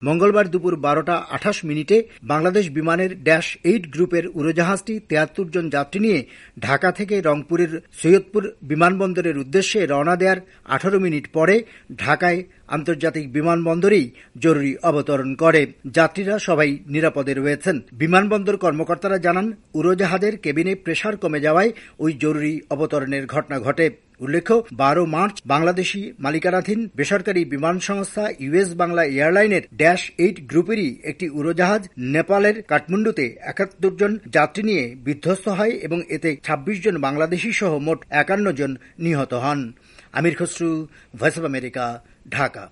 মঙ্গলবার দুপুর 12:28 বাংলাদেশ বিমানের -8 গ্রুপের উড়োজাহাজটি 73 জন যাত্রী নিয়ে ঢাকা থেকে রংপুরের সৈয়দপুর বিমানবন্দরের উদ্দেশ্যে রওনা দেওয়ার 18 মিনিট পরে ঢাকায় আন্তর্জাতিক বিমানবন্দরেই জরুরি অবতরণ করে। যাত্রীরা সবাই নিরাপদে রয়েছেন। বিমানবন্দর কর্মকর্তারা জানান, উড়োজাহাজের কেবিনে প্রেসার কমে যাওয়ায় ওই জরুরি অবতরণের ঘটনা ঘটে। উল্লেখ্য, 12 মার্চ বাংলাদেশি মালিকানাধীন বেসরকারি বিমান সংস্থা ইউএস বাংলা এয়ারলাইনের -8 গ্রুপেরই একটি উড়োজাহাজ নেপালের কাঠমান্ডুতে 71 জন যাত্রী নিয়ে বিধ্বস্ত হয় এবং এতে 26 জন বাংলাদেশি সহ মোট 51 জন নিহত হন। Amir Khasru, voice of America, Dhaka.